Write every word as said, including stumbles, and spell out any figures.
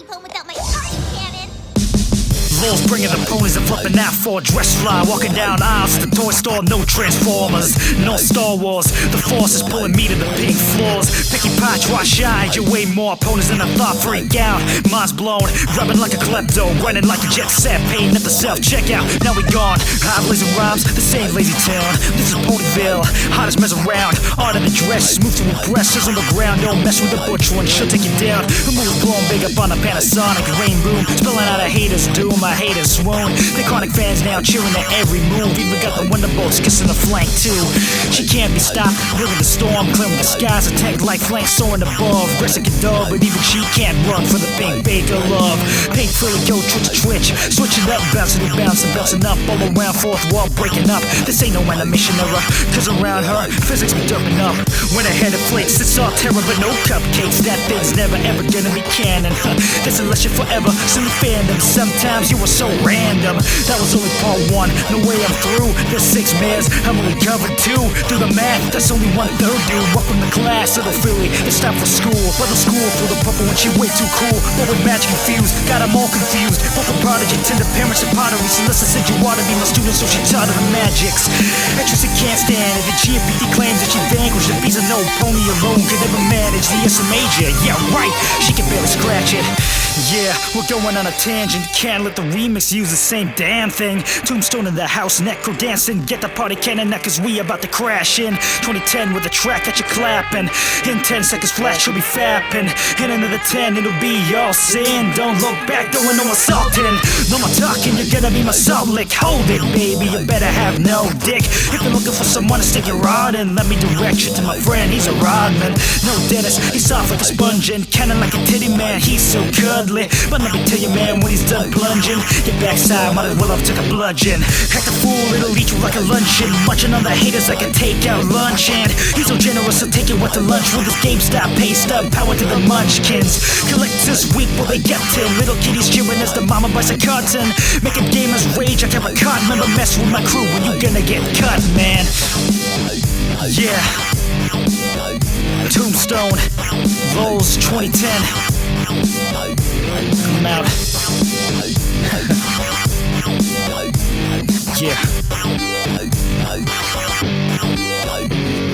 home without my party cannon. Lulz bringing the ponies and flipping out for a dress fly. Walking down aisles to the toy store, no Transformers, no Star Wars. The force is pulling me to the pink floors. Picky pot, try shine, you're way more opponents than I thought. Freak out, mind's blown, rubbing like a klepto, running like a jet set, paying at the self-checkout. Now we gone, high blazing rhymes, the same lazy town. This is Ponyville, hottest mess around. Art of the dress, smooth to impress, on the ground. Don't mess with the butch one, she'll take you down. The move's blown big up on a Panasonic rain boom, spilling out a hater's doom. My haters swoon. The chronic fans now cheering at every move. Even got the Wonderbolts kissing the flank too. She can't be stopped. We're in the storm, clearing the skies. Attack like flanks soaring above. Aggressive can dog, but even she can't run for the pink baker love. Pink Philly go twitch twitch, switching up, bouncing and bouncing, bouncing up, all around fourth wall breaking up. This ain't no animation error, cause around her physics be derping up. When her head inflates, it's all terror but no cupcakes. That thing's never ever gonna be canon. Huh. That's unless you're forever silly fandom. Sometimes you were so random. That was only part one, no way I'm through. There's six mares, I'm only covered two. Do the math, that's only one third dude. Welcome to class, little Philly, it's time for school. Well, the school for the purple when she way too cool. But with magic confused, got them all confused. Both a prodigy, tender parents and pottery. Celeste said you ought to be my student, so she taught her the magics. Actress it can't stand it. The G F P D claims that she vanquished the bees. No pony alone could ever manage the S M major. Yeah, right, she can barely scratch it. Yeah, we're going on a tangent. Can't let the remix use the same damn thing. Tombstone in the house, necro dancing. Get the party cannon now, cause we about to crash in. twenty ten with the track that you're clapping. In ten seconds flat, she'll be fapping. In another ten, it'll be all sin. Don't look back, doing no assaulting. No more talking, you're gonna be my salt lick. Hold it, baby, you better have no dick. If you're looking for someone to stick your rod in, let me direct you to my friend, he's a rodman. No Dennis, he's soft like a sponge and cannon like a titty man, he's so cuddly. But let me tell you, man, when he's done plunging, your backside might as well have took a bludgeon. Act a fool, it'll eat you like a luncheon. Munching on the haters like a takeout lunch. And he's so generous, he'll take you out to lunch with his GameStop paste up. Power to the munchkins. Collectors weep while they get ten. Little kitties cheering as the mama buys a carton. Making gamers rage like a cotton. Remember mess with my crew when you gonna get cut, man. Yeah. Tombstone, Lulz twenty ten. I'm out. Yeah.